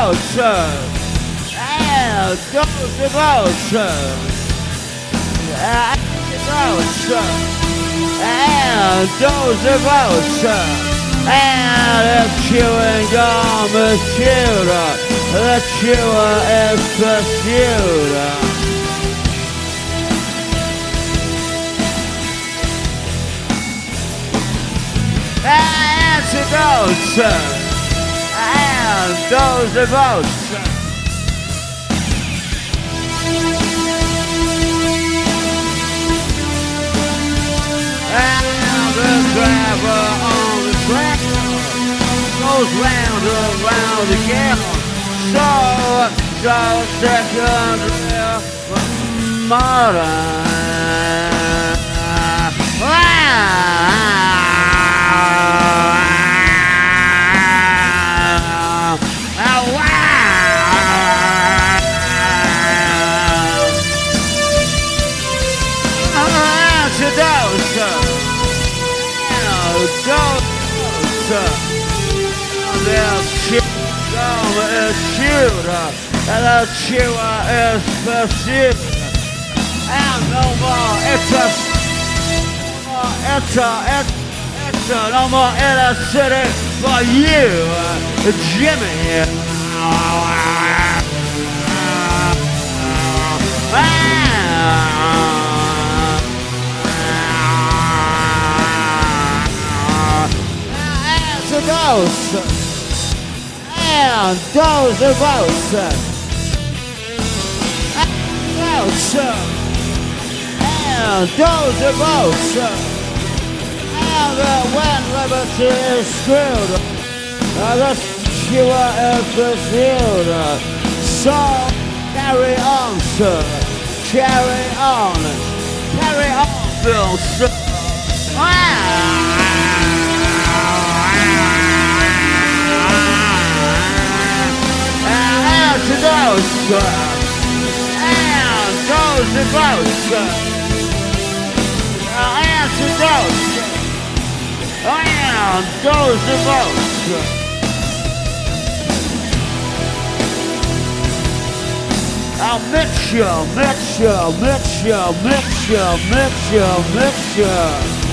devotion, and those devotion, and devotion, and those devotion, and the chewing gum is chewed, the chewer is pursued. Devotion, and those devotion, and the driver on the track goes round and round again. So secondary modern. And the chewer is pursued. And no more no more inner city for you, Jimmy. And those devotion, and those devotion, and when liberty is screwed, the chewer is pursued. So carry on, sir, carry on, Bill, sir. Devotion, and those devotion, and devotion, and those devotion. I'll mix you.